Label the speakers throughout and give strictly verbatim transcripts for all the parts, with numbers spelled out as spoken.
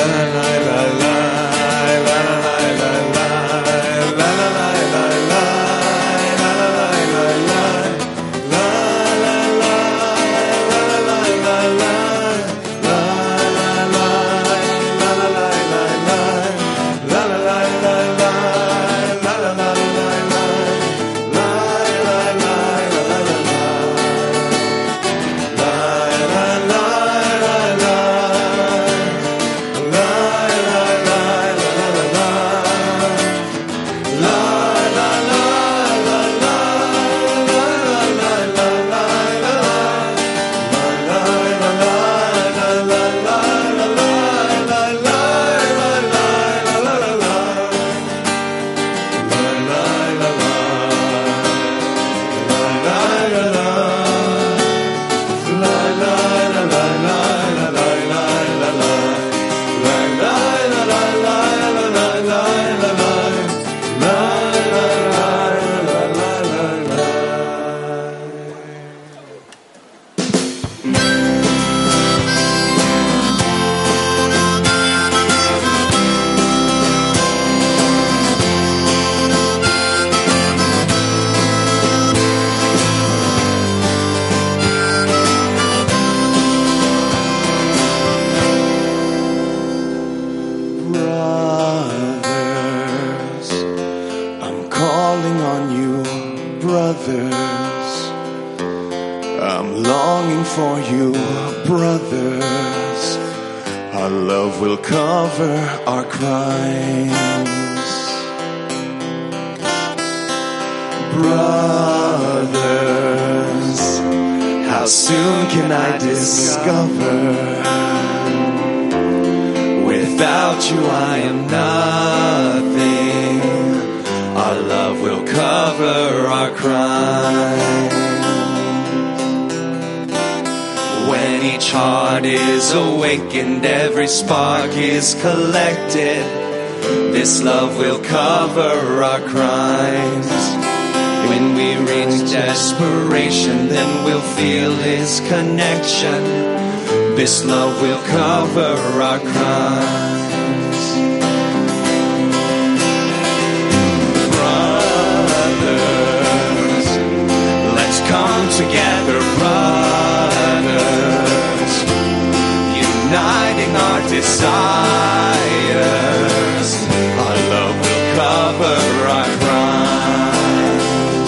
Speaker 1: Collected, this love will cover our crimes. When we reach desperation, then we'll feel His connection. This love will cover our crimes. Brothers, let's come together, brothers, uniting our desires. Our love will cover our crimes.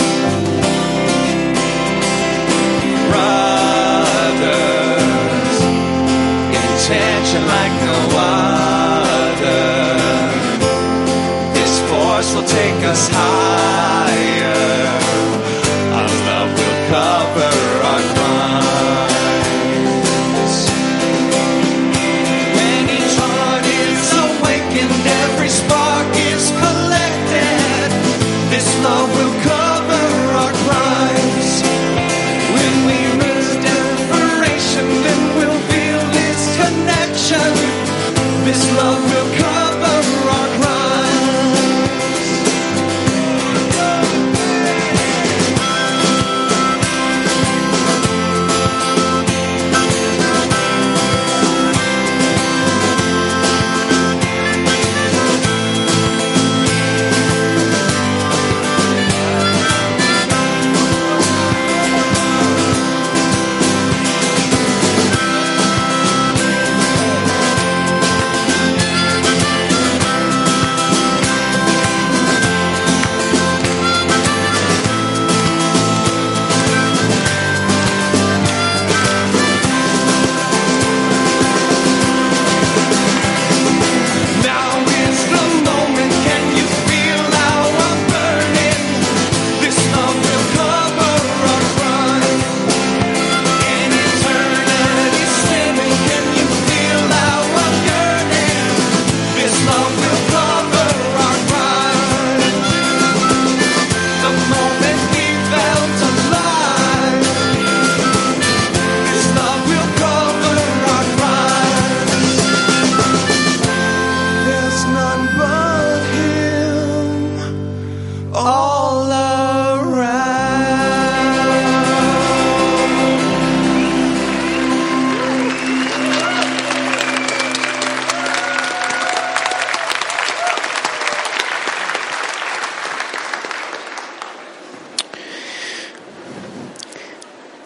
Speaker 1: Brothers, intention like no other. This force will take us higher. Our love will cover our crimes. Every spark is collected. This love will cover our crimes. When we reach desperation, then we'll feel this connection.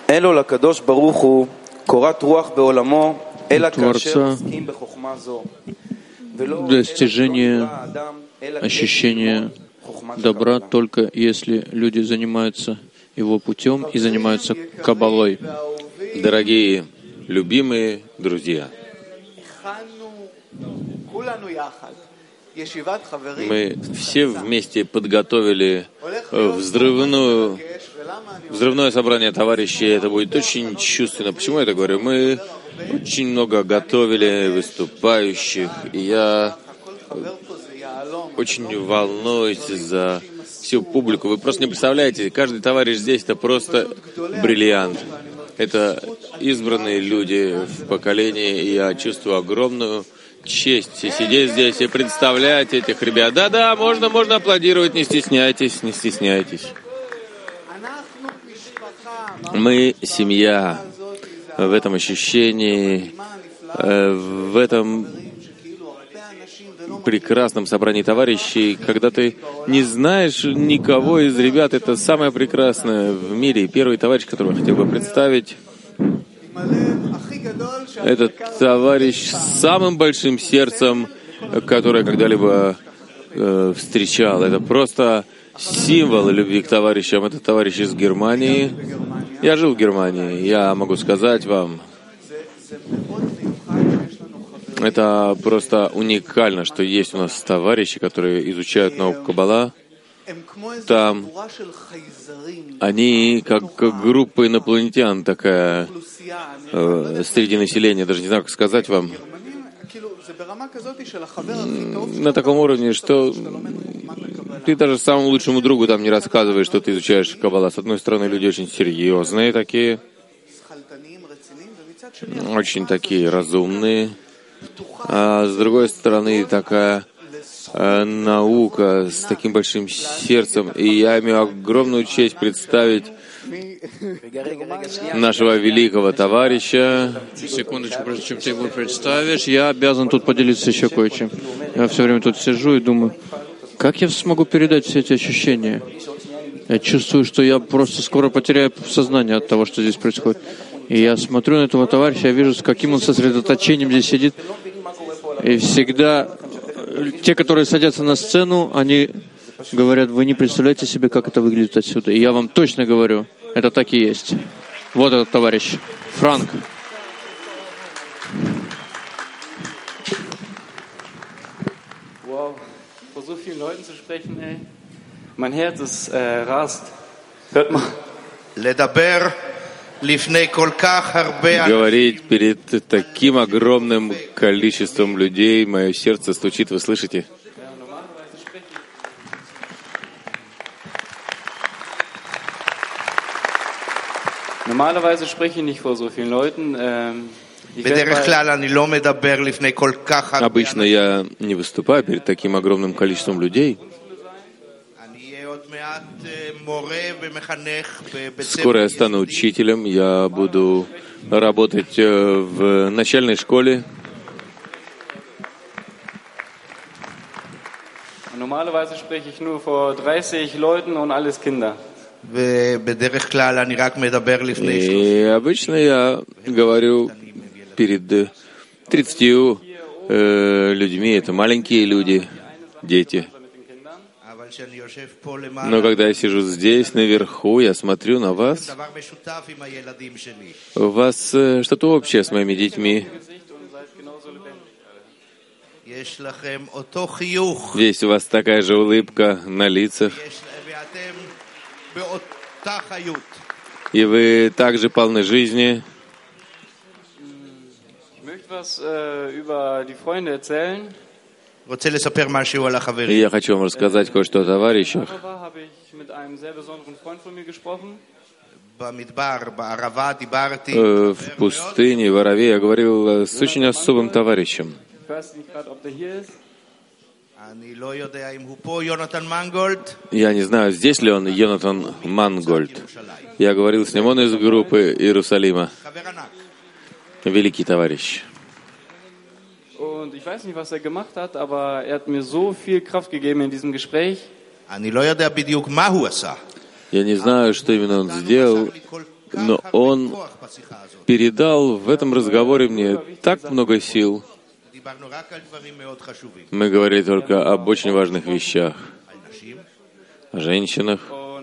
Speaker 2: Творца достижение ощущения добра только если люди занимаются его путем и занимаются каббалой.
Speaker 3: Дорогие, любимые друзья, мы все вместе подготовили взрывную, взрывное собрание товарищей. Это будет очень чувственно. Почему я это говорю? Мы очень много готовили выступающих, и я очень волнуюсь за всю публику. Вы просто не представляете, каждый товарищ здесь — это просто бриллиант. Это избранные люди в поколении, и я чувствую огромную честь сидеть здесь и представлять этих ребят. Да-да, можно, можно аплодировать, не стесняйтесь, не стесняйтесь. Мы семья в этом ощущении, в этом прекрасном собрании товарищей, когда ты не знаешь никого из ребят, это самое прекрасное в мире. Первый товарищ, которого я хотел бы представить, это товарищ с самым большим сердцем, которое я когда-либо э, встречал. Это просто символ любви к товарищам. Это товарищ из Германии. Я жил в Германии. Я могу сказать вам, это просто уникально, что есть у нас товарищи, которые изучают науку Каббала. Там они как, как группа инопланетян такая э, среди населения, даже не знаю, как сказать вам, на таком уровне, что ты даже самому лучшему другу там не рассказываешь, что ты изучаешь Каббала. С одной стороны, люди очень серьезные такие, очень такие разумные, а с другой стороны, такая э, наука с таким большим сердцем. И я имею огромную честь представить нашего великого товарища.
Speaker 2: Секундочку, прежде чем ты его представишь, я обязан тут поделиться еще кое-чем. Я все время тут сижу и думаю, как я смогу передать все эти ощущения? Я чувствую, что я просто скоро потеряю сознание от того, что здесь происходит. И я смотрю на этого товарища, я вижу, с каким он сосредоточением здесь сидит. И всегда те, которые садятся на сцену, они говорят, вы не представляете себе, как это выглядит отсюда. И я вам точно говорю, это так и есть. Вот этот товарищ, Франк.
Speaker 4: Wow, vor so vielen Leuten zu sprechen, ey. Mein Herz ist äh, rast. Hört mal.
Speaker 1: לדבר לפני כל כך הרבה
Speaker 3: Говорить перед таким огромным количеством людей, мое сердце стучит, вы слышите?
Speaker 4: Normalerweise spreche ich nicht vor so vielen Leuten. Ähm, ich werde
Speaker 1: בדרך
Speaker 4: mal,
Speaker 1: כלל אני לא מדבר לפני כל כך הרבה
Speaker 3: Обычно я не выступаю перед таким огромным количеством людей.
Speaker 1: אני אהיה עוד מעט אה, מורה ומחנך בבית ספר
Speaker 3: Скоро я стану учителем, я буду работать э, в начальной школе.
Speaker 4: normalerweise spreche ich nur vor dreißig Leuten und alles Kinder.
Speaker 1: ובדרך כלל אני רק מדבר לפני
Speaker 3: И обычно я говорю перед тридцатью э, людьми, это маленькие люди, дети.
Speaker 1: אבל כשאני יושב פה למעלה
Speaker 3: Но когда я сижу здесь, наверху, я смотрю на вас,
Speaker 1: דבר משותף עם הילדים שלי.
Speaker 3: у вас э, что-то общее с моими детьми.
Speaker 1: יש לכם אותו חיוך
Speaker 3: Здесь у вас такая же улыбка на лицах,
Speaker 1: יש- ואתם באותה חיות.
Speaker 3: и вы также полны жизни.
Speaker 4: Ich möchte was äh, über die Freunde erzählen.
Speaker 1: רוצה לספר משהו על
Speaker 3: И
Speaker 1: החברים.
Speaker 3: я хочу вам рассказать кое-что о товарищах.
Speaker 4: Darüber habe ich mit einem sehr besonderen Freund von mir gesprochen.
Speaker 1: במדבר, בערבה, דיברתי
Speaker 3: Э, В пустыне, в Араве, я говорил э, с очень особым товарищем.
Speaker 4: Ich weiß nicht gerade, ob der hier ist.
Speaker 1: אני לא יודע אם הוא פה, יונתן מנגולד.
Speaker 3: Я не знаю, здесь ли он, Йонатан Мангольд. Я говорил с ним, он из группы Иерусалима.
Speaker 1: חבר ענק.
Speaker 3: Великий товарищ.
Speaker 4: Und ich weiß nicht, was er gemacht hat, aber er hat mir so viel Kraft gegeben in diesem Gespräch.
Speaker 1: אני לא יודע בדיוק מה הוא עשה.
Speaker 3: Я не знаю, что именно он сделал,
Speaker 1: עשה לי כל
Speaker 3: Но он передал в этом разговоре мне так много сил. Мы говорили только об очень важных вещах, о женщинах.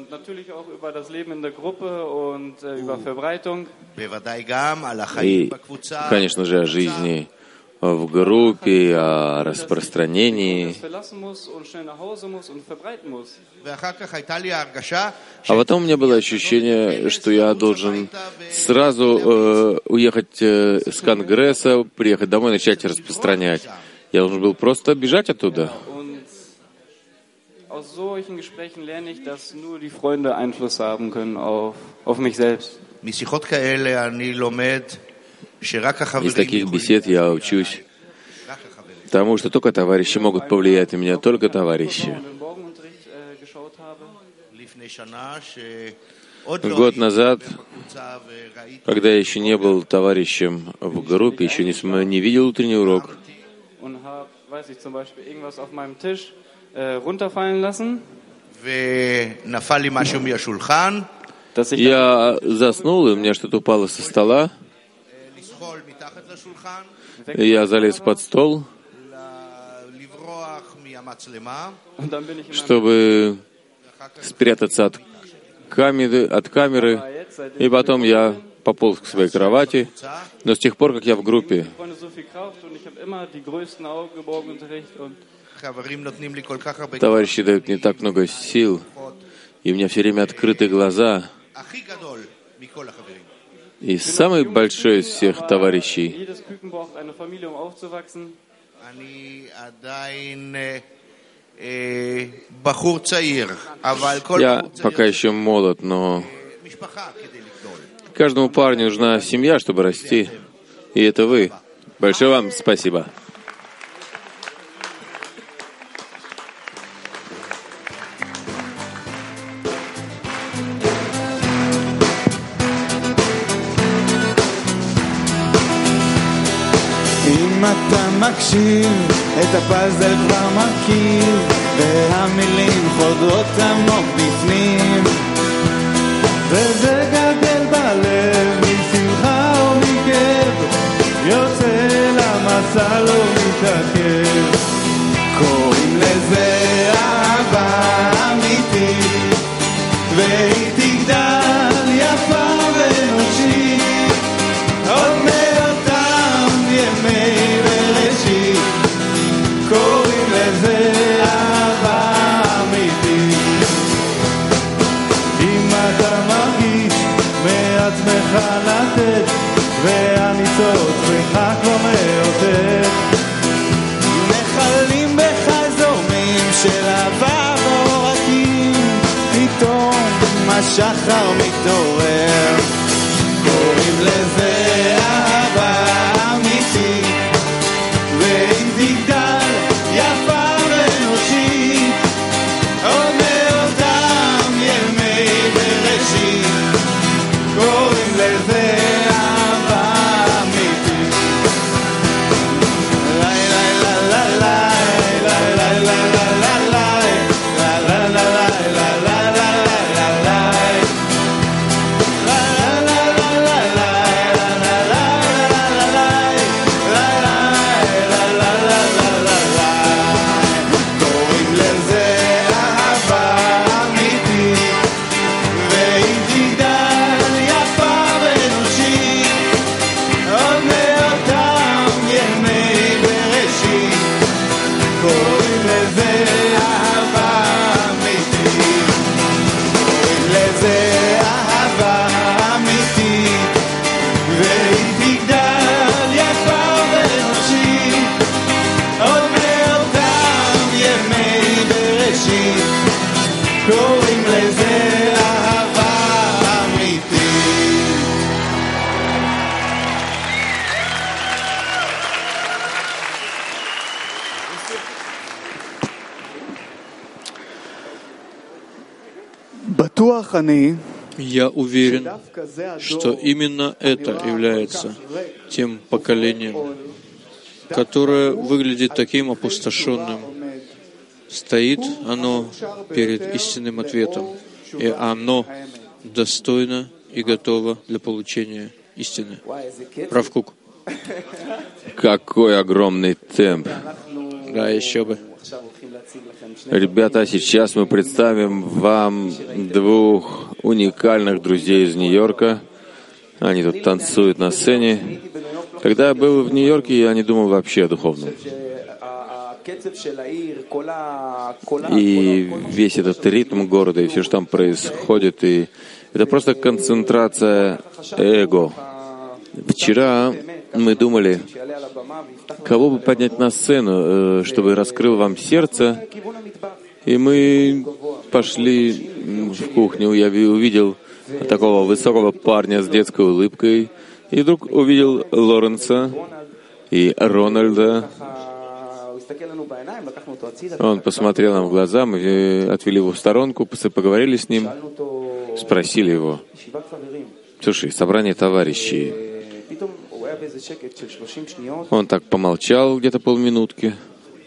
Speaker 3: И, конечно же, о жизни в группе, о распространении. А потом у меня было ощущение, что я должен сразу э, уехать э, с Конгресса, приехать домой и начать распространять. Я должен был просто бежать оттуда.
Speaker 4: Aus solchen Gesprächen lerne ich, dass nur die Freunde Einfluss haben können auf, auf mich selbst.
Speaker 3: Из таких бесед я учусь тому, что только товарищи могут повлиять на меня, только товарищи. Год назад, когда я еще не был товарищем в группе, еще не, не видел утренний урок, я заснул, и у меня что-то упало со стола. Я залез под стол, чтобы спрятаться от камеры, от камеры, и потом я пополз к своей кровати. Но с тех пор, как я в группе, товарищи дают мне так много сил, и у меня все время открыты глаза. И самый большой из всех товарищей. Я пока еще молод, но каждому парню нужна семья, чтобы расти. И это вы. Большое вам спасибо.
Speaker 5: אם אתה מקשיב, את הפאזל כבר מרכיב, והמילים חודרות עמוק בפנים, וזה גדל בלב, משמחה או מכאב, יוצא למסע לא מתעכב. קוראים לזה אהבה אמיתית, והיא תגדל יפה ואנושית, עוד מאותם ימי בראשית. קוראים לזה אהבה אמיתית. אם אתה מרגיש מעצמך לתת, והניצוץ בך כבר מאותת, נחלים בחזומים של אהבה ועורקים, פתאום השחר מתעורר. קוראים לזה אהבה אמיתית, והיא תגדל יפה ואנושית, עוד מאותם ימי בראשית. קוראים לזה אהבה אמיתית. לי לי לי לי לי לי לי לי לי לי
Speaker 2: Я уверен, что именно это является тем поколением, которое выглядит таким опустошенным. Стоит оно перед истинным ответом, и оно достойно и готова для получения истины. Рав Кук.
Speaker 3: Какой огромный темп.
Speaker 2: Да, еще бы.
Speaker 3: Ребята, сейчас мы представим вам двух уникальных друзей из Нью-Йорка. Они тут танцуют на сцене. Когда я был в Нью-Йорке, я не думал вообще о духовном. И весь этот ритм города, и все, что там происходит, и это просто концентрация эго. Вчера мы думали, кого бы поднять на сцену, чтобы раскрыл вам сердце, и мы пошли в кухню. Я увидел такого высокого парня с детской улыбкой, и вдруг увидел Лоренса и Рональда. Он посмотрел нам в глаза, мы отвели его в сторонку, поговорили с ним, спросили его: «Слушай, собрание товарищей». Он так помолчал где-то полминутки,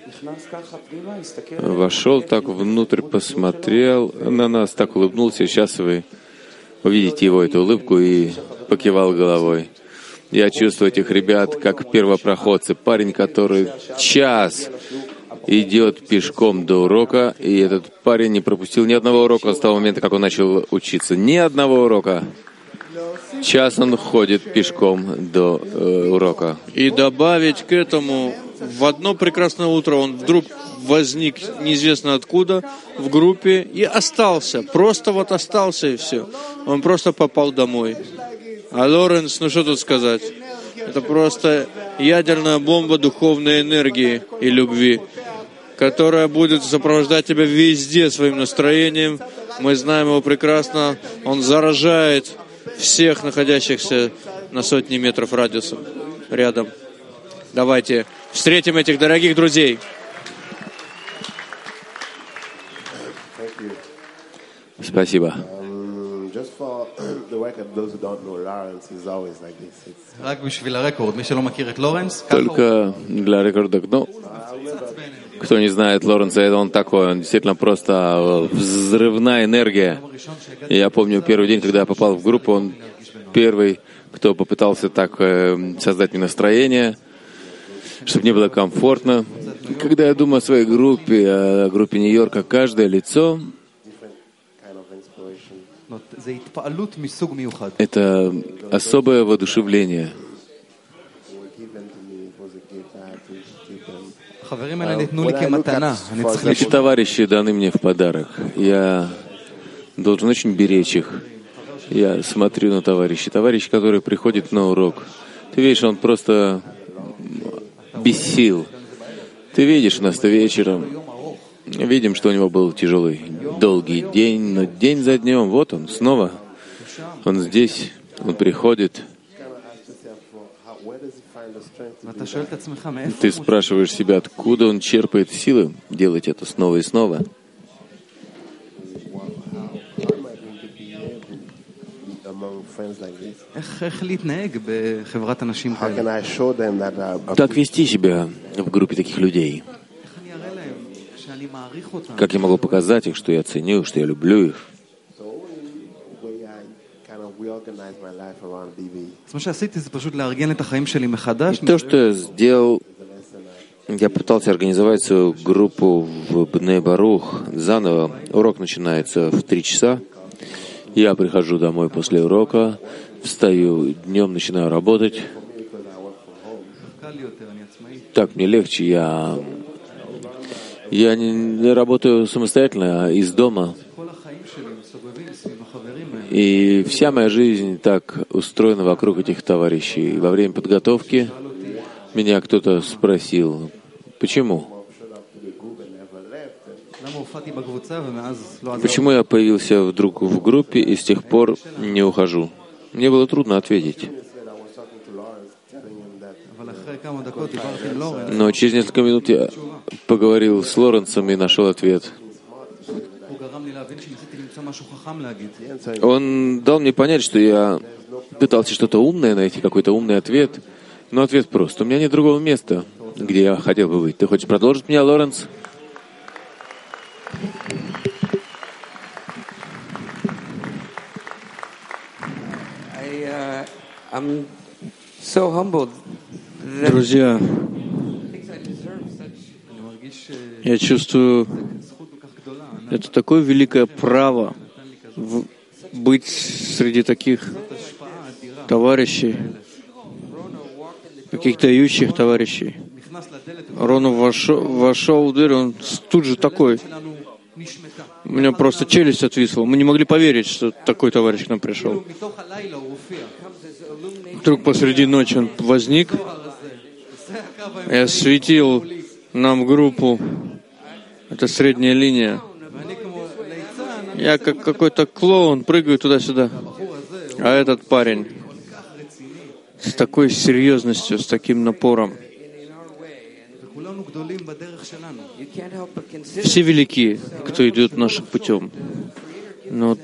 Speaker 3: вошел так внутрь, посмотрел на нас, так улыбнулся. Сейчас вы увидите его, эту улыбку, и покивал головой. Я чувствую этих ребят как первопроходцы. Парень, который час идет пешком до урока, и этот парень не пропустил ни одного урока с того момента, как он начал учиться. Ни одного урока. Час он ходит пешком до э, урока.
Speaker 2: И добавить к этому, в одно прекрасное утро он вдруг возник неизвестно откуда в группе и остался. Просто вот остался, и все. Он просто попал домой. А Лоренс, ну что тут сказать? Это просто ядерная бомба духовной энергии и любви, которая будет сопровождать тебя везде своим настроением. Мы знаем его прекрасно. Он заражает всех находящихся на сотни метров радиусом рядом. Давайте встретим этих дорогих друзей.
Speaker 3: Спасибо. Только для рекорда, ну, кто не знает Лоренса, это он такой, он действительно просто взрывная энергия. Я помню первый день, когда я попал в группу, он первый, кто попытался так э, создать мне настроение, чтобы мне было комфортно. Когда я думаю о своей группе, о группе Нью-Йорка, каждое лицо — это особое воодушевление. Эти товарищи даны мне в подарок. Я должен очень беречь их. Я смотрю на товарищей. Товарищ, который приходит на урок. Ты видишь, он просто без сил. Ты видишь нас вечером. Видим, что у него был тяжелый, долгий день, но день за днем, вот он, снова. Он здесь, он приходит. Ты спрашиваешь себя, откуда он черпает силы делать это снова и снова. Как вести себя в группе таких людей? Как я могу показать их, что я ценю, что я люблю их? И то, что я сделал, я пытался организовать свою группу в Бней Барух заново. Урок начинается в три часа. Я прихожу домой после урока, встаю днем, начинаю работать. Так мне легче, я... Я не работаю самостоятельно, а из дома. И вся моя жизнь так устроена вокруг этих товарищей. И во время подготовки меня кто-то спросил, почему? Почему я появился вдруг в группе и с тех пор не ухожу? Мне было трудно ответить. Но через несколько минут я поговорил с Лоренсом и нашел ответ. Он дал мне понять, что я пытался что-то умное найти, какой-то умный ответ, но ответ прост. У меня нет другого места, где я хотел бы быть. Ты хочешь продолжить меня, Лоренс?
Speaker 2: Друзья, я чувствую, это такое великое право в, быть среди таких товарищей, таких дающих товарищей. Рона вошел, вошел в дверь, он тут же такой. У меня просто челюсть отвисла. Мы не могли поверить, что такой товарищ к нам пришел. Вдруг посреди ночи он возник и осветил нам группу. Это средняя линия. Я как какой-то клоун прыгаю туда-сюда. А этот парень с такой серьезностью, с таким напором. Все велики, кто идет нашим путем. Но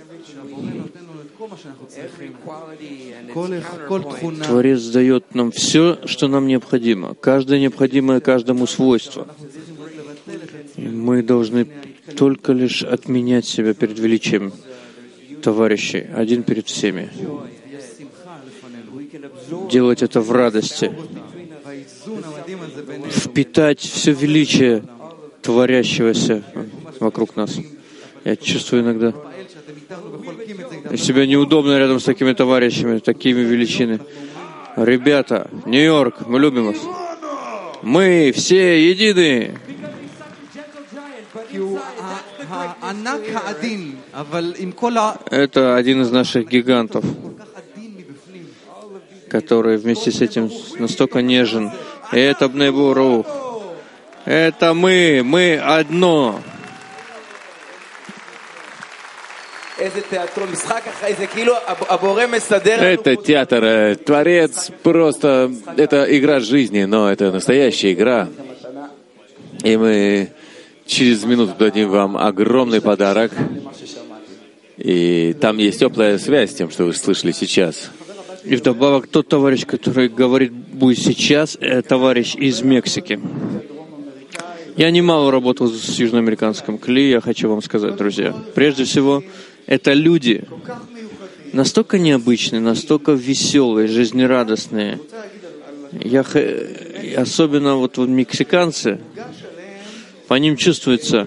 Speaker 2: Творец дает нам все, что нам необходимо. Каждое необходимое каждому свойство. И мы должны только лишь отменять себя перед величием товарищей, один перед всеми. Делать это в радости. Впитать все величие творящегося вокруг нас. Я чувствую иногда себя неудобно рядом с такими товарищами, такими величины. Ребята, Нью-Йорк, мы любим вас. Мы все едины. Это один из наших гигантов, который вместе с этим настолько нежен. Это Бней-Борух. Это мы, мы одно.
Speaker 3: Это театр, Творец, просто это игра жизни, но это настоящая игра. И мы через минуту дадим вам огромный подарок. И там есть теплая связь с тем, что вы слышали сейчас.
Speaker 2: И вдобавок тот товарищ, который говорит будет сейчас, это товарищ из Мексики. Я немало работал с южноамериканским Кли, я хочу вам сказать, друзья. Прежде всего, это люди настолько необычные, настолько веселые, жизнерадостные. Я, особенно вот, вот мексиканцы, по ним чувствуется,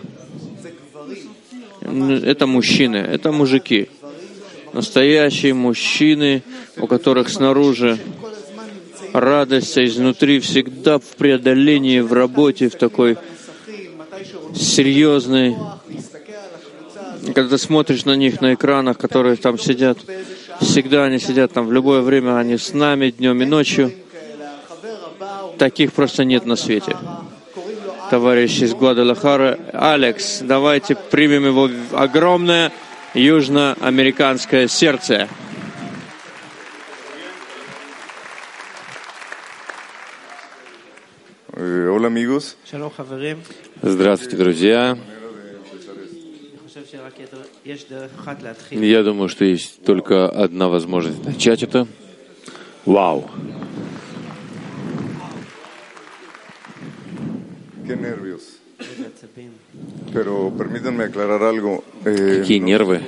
Speaker 2: это мужчины, это мужики. Настоящие мужчины, у которых снаружи радость, а изнутри всегда в преодолении, в работе, в такой серьезной. Когда ты смотришь на них на экранах, которые там сидят, всегда они сидят там в любое время, они с нами днем и ночью. Таких просто нет на свете. Товарищ из Гвадалахары, Алекс, давайте примем его в огромное южноамериканское сердце.
Speaker 6: Hola, amigos.
Speaker 3: Здравствуйте, друзья. Я думаю, что есть только одна возможность начать это. Вау! Какие нервы?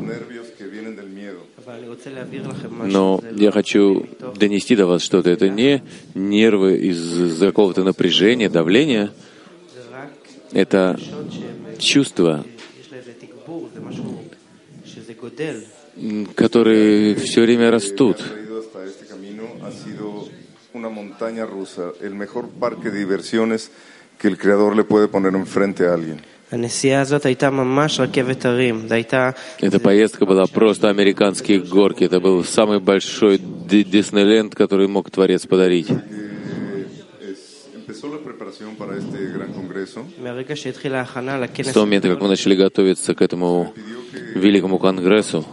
Speaker 3: Но я хочу донести до вас что-то. Это не нервы из-за какого-то напряжения, давления. Это чувства, которые все время растут. Эта поездка была просто американские горки. Это был самый большой Диснейленд, который мог Творец подарить. С того момента, как мы начали готовиться к этому великому конгрессу,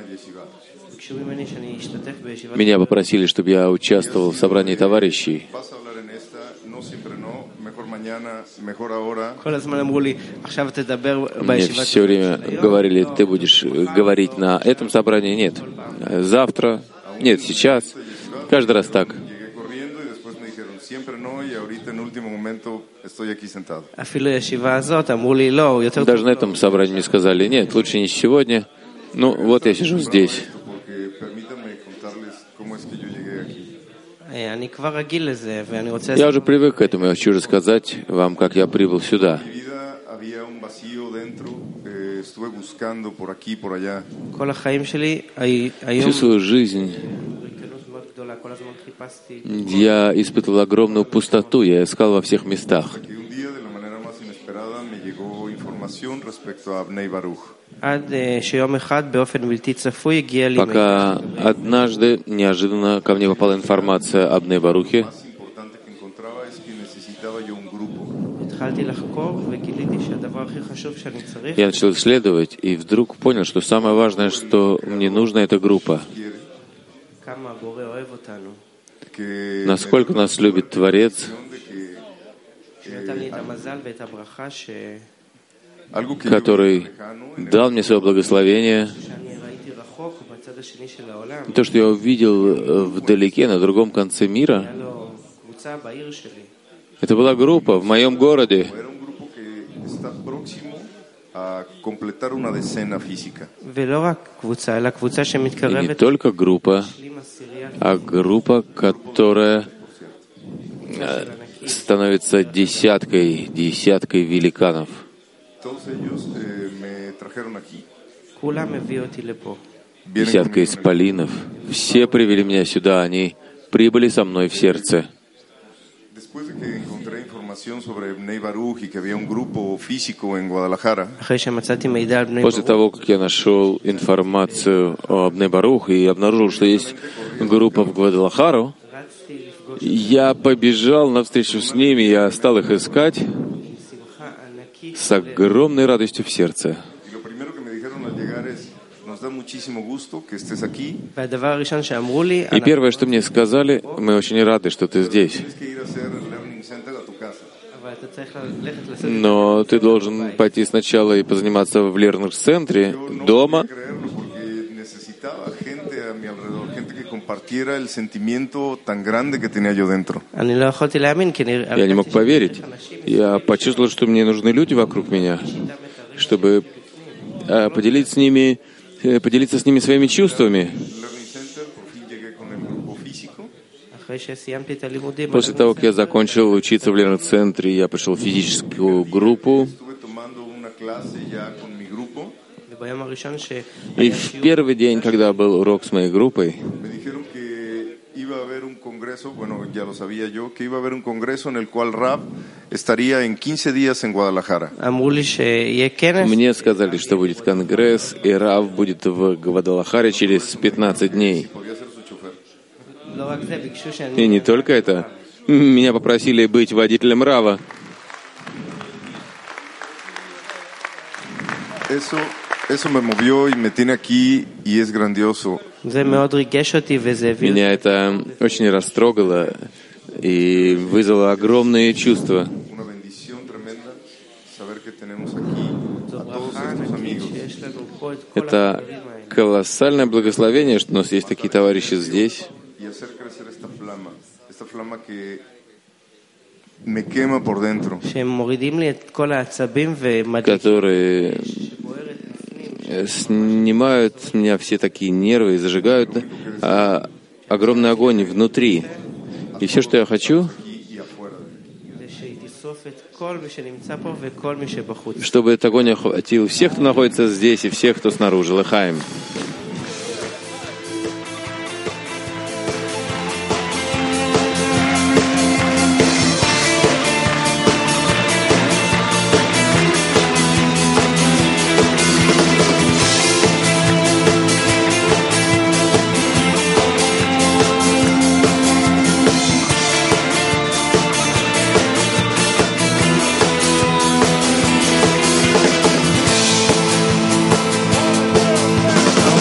Speaker 3: меня попросили, чтобы я участвовал в собрании товарищей. Мне все время говорили, ты будешь говорить на этом собрании. Нет. Завтра. Нет, сейчас. Каждый раз так. Даже на этом собрании мне сказали, нет, лучше не сегодня. Ну, вот я сижу здесь.
Speaker 4: אה, אני כבר רגיל לזה, ואני רוצה...
Speaker 3: Я уже привык к этому, я хочу рассказать вам, как я прибыл сюда.
Speaker 5: Había un vacío dentro, eh, estuve buscando por aquí, por allá.
Speaker 4: כל החיים שלי, הי- היום...
Speaker 3: Всю свою жизнь
Speaker 4: בריקנות מאוד גדולה, כל הזמן חיפשתי.
Speaker 3: я испытывал огромную пустоту, я искал во всех местах.
Speaker 5: Que un día, de la manera más inesperada, me llegó información respecto a Abnei Baruch.
Speaker 4: עד אה, שיום אחד, באופן בלתי צפוי, הגיע לי...
Speaker 3: Пока однажды неожиданно ко мне попала информация об Бней Барухе.
Speaker 5: Lo más importante que encontraba es que necesitaba yo un grupo.
Speaker 4: התחלתי לחקור וגיליתי שהדבר הכי חשוב שאני צריך
Speaker 3: Я начал исследовать и вдруг понял, что самое важное, что мне нужно, это группа.
Speaker 4: כמה הבורא אוהב אותנו,
Speaker 5: Que
Speaker 3: Насколько нас любит Творец,
Speaker 5: de que
Speaker 4: שנתן לי את המזל ואת הברכה ש...
Speaker 5: algo que
Speaker 3: который
Speaker 5: yo lejano,
Speaker 3: дал мне свое благословение.
Speaker 4: שאני ראיתי רחוק בצד השני של העולם,
Speaker 3: То, что я увидел вдалеке, на другом конце мира,
Speaker 4: היה לו קבוצה בעיר שלי,
Speaker 3: это была группа в моем городе.
Speaker 5: era un grupo que está próximo a completar una decena física.
Speaker 4: ולא רק קבוצה, אלא קבוצה
Speaker 3: И не
Speaker 4: שמתקרבת
Speaker 3: только группа,
Speaker 4: להשלים עשירייה
Speaker 3: а группа, которая э, становится десяткой, десяткой великанов.
Speaker 5: Todos ellos eh, me trajeron aquí.
Speaker 4: כולם הביאו אותי לפה.
Speaker 5: Vienen
Speaker 3: Десятка
Speaker 5: conmigo en el-
Speaker 3: исполинов. Все привели меня сюда, они прибыли со мной в сердце.
Speaker 5: Después de que encontré información sobre Bnei Baruch y que había un grupo físico en Guadalajara,
Speaker 4: אחרי שמצאתי מידע על בני
Speaker 3: После
Speaker 4: ברוך,
Speaker 3: того, как я нашел информацию о Бней Барух и обнаружил, что есть группа в Гвадалахару,
Speaker 4: רצתי לפגוש
Speaker 3: я побежал навстречу с ними, я стал их искать
Speaker 4: עם שמחה ענקית.
Speaker 3: с огромной радостью в сердце.
Speaker 5: y lo primero que me dijeron al llegar es, nos da muchísimo gusto que estés aquí,
Speaker 4: והדבר הראשון שאמרו לי,
Speaker 3: И первое, что мне сказали, мы очень рады, что ты здесь.
Speaker 5: tienes que ir a hacer el Learning Center a tu casa.
Speaker 4: אבל אתה צריך ללכת לעשות
Speaker 3: Но ты должен пойти сначала и позаниматься в Лернер-центре
Speaker 5: Yo no
Speaker 3: дома.
Speaker 5: podía creerlo porque necesitaba gente a mi alrededor, gente que compartiera el sentimiento tan grande que tenía yo dentro.
Speaker 4: אני לא יכולתי להאמין, כי אני...
Speaker 3: Я не мог поверить. Я почувствовал, что мне нужны люди вокруг меня, чтобы э, поделиться с ними, э, поделиться с ними своими чувствами.
Speaker 5: Learning Center, por fin llegué con el grupo físico.
Speaker 4: אחרי שסיימתי את הלימודים,
Speaker 3: После того, как я закончил учиться в Лернер-центре, я пришел в физическую группу.
Speaker 5: Estuve tomando una clase ya con mi grupo.
Speaker 4: וביום הראשון
Speaker 3: И
Speaker 4: שהיה
Speaker 3: в
Speaker 4: שיעור,
Speaker 3: первый день, когда был урок с моей группой,
Speaker 5: Me dijeron que iba a haber un congreso, bueno, ya lo sabía yo, que iba a haber un congreso en el cual Rab estaría en quince días en Guadalajara.
Speaker 4: אמרו לי שיהיה כנס,
Speaker 3: мне сказали, что будет конгресс, и Рав будет в Гвадалахаре через пятнадцать дней.
Speaker 5: Podía ser su chofer.
Speaker 4: לא רק זה, ביקשו
Speaker 3: И
Speaker 4: שאני...
Speaker 3: не только это, меня попросили быть водителем Рава.
Speaker 5: Eso, eso me movió y me tiene aquí y es grandioso.
Speaker 4: זה מאוד ריגש אותי וזה הביא...
Speaker 3: Меня это очень растрогало и вызвало огромные чувства.
Speaker 5: Una bendición tremenda saber que tenemos aquí
Speaker 4: זו
Speaker 5: a todos
Speaker 4: ברכה
Speaker 5: estos
Speaker 4: ענקית
Speaker 5: amigos.
Speaker 4: שיש לנו פה את כל
Speaker 3: Это
Speaker 4: החברים האלה.
Speaker 3: колоссальное благословение, что у нас есть такие товарищи здесь,
Speaker 5: Y hacer crecer esta flama, esta flama que me quema por dentro.
Speaker 4: שהם מורידים לי את כל העצבים ומדליקים
Speaker 3: которые снимают с меня все такие нервы и зажигают а, огромный огонь внутри. И все, что я хочу,
Speaker 5: Aquí y afuera.
Speaker 4: ושהיא תשרוף את כל מי שנמצא פה וכל מי שבחוץ.
Speaker 3: чтобы этот огонь охватил всех, кто находится здесь, и всех, кто снаружи. Лыхаем.
Speaker 5: No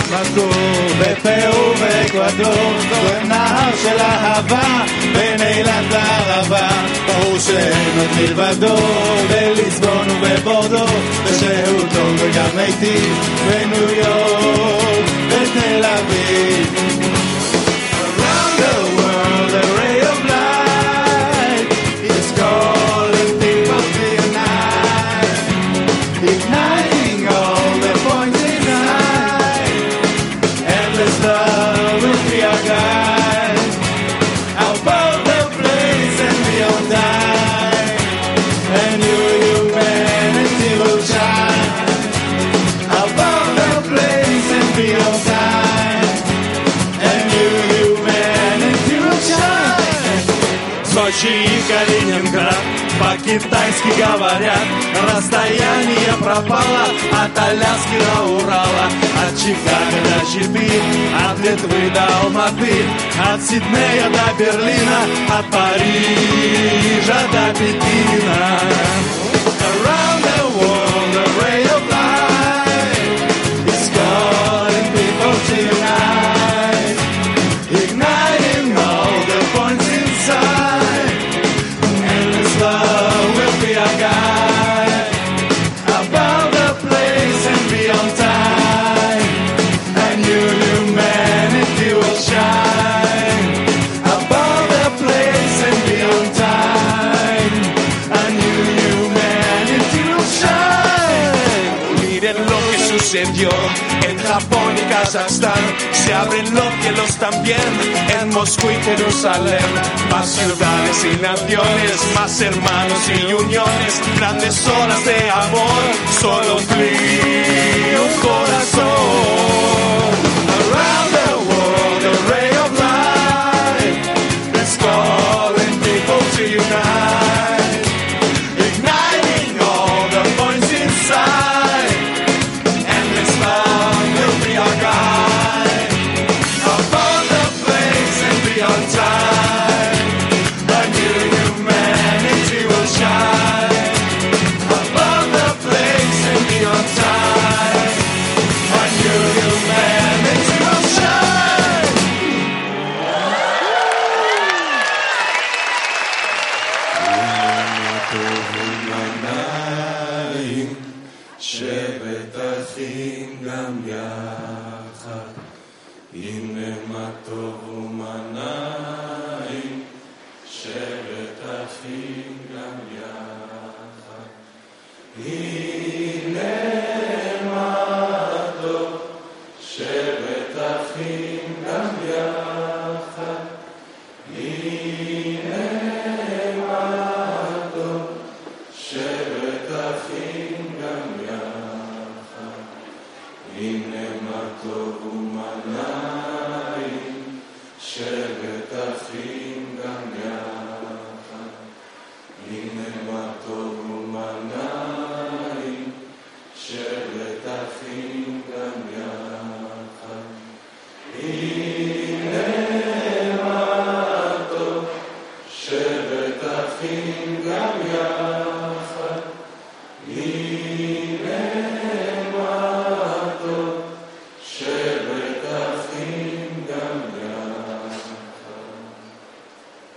Speaker 6: חזור בפרו ואקוודור, זורם נהר של אהבה בין אילת לערבה, ברור שאין עוד מלבדו בליסבון ובבורדו, ושהוא טוב וגם מיטיב בניו יורק בתל אביב. Around the world a ray of light is calling people to unite, igniting all the points inside. Endless love will be our guide, above the place and beyond time, and your humanity will shine, above the place and beyond time, and your humanity will shine. Сочи и Калининград по-китайски говорят, расстояние пропало от Аляски до Урала, от Чикаго до Читы, от Литвы до Алматы, от Сиднея до Берлина, от Парижа до Пекина. Around the world a ray of light is calling people to unite, igniting all the points inside. Endless love will be our guide, above the place and beyond time, and your humanity will shine, above the place and beyond time, and your humanity will shine. Miren lo que sucedió en Japón y Kazajstán, se abren los cielos también en Moscú y Jerusalén, más ciudades y naciones, más hermanos y uniones, grandes olas de amor, solo un clic, un corazón. Around the world a ray of light is calling people to unite, igniting all the points inside. Endless love will be our guide, above the place and beyond time, a new humanity will shine, above the place and beyond time, a new humanity will shine. שבת אחים גם יחד, הנה מה טוב ומנעים, שבת אחים גם יחד, הנה מה טוב, שבת אחים גם יחד, הנה מה טוב, שבת אחים גם יחד, הנה מה טוב ומנעים, שבת אחים גם יחד, הנה מה טוב ומנעים, שבת אחים גם יחד, הנה מה טוב, שבת אחים גם יחד.